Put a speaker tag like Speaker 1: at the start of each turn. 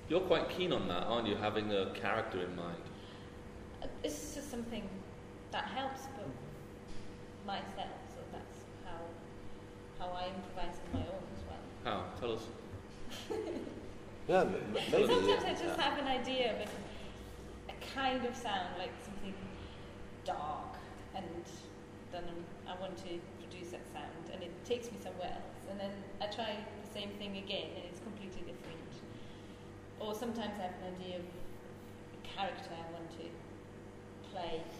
Speaker 1: You're quite keen on that, aren't you? Having a character in mind.
Speaker 2: It's just something that helps but myself, so that's how I improvise on my own as well.
Speaker 1: How? Tell us.
Speaker 3: Yeah, maybe.
Speaker 2: Sometimes I just have an idea of a kind of sound, like something dark, and then I want to produce that sound, and it takes me somewhere else, and then I try the same thing again, and it's completely different. Or sometimes I have an idea of a character I want to play,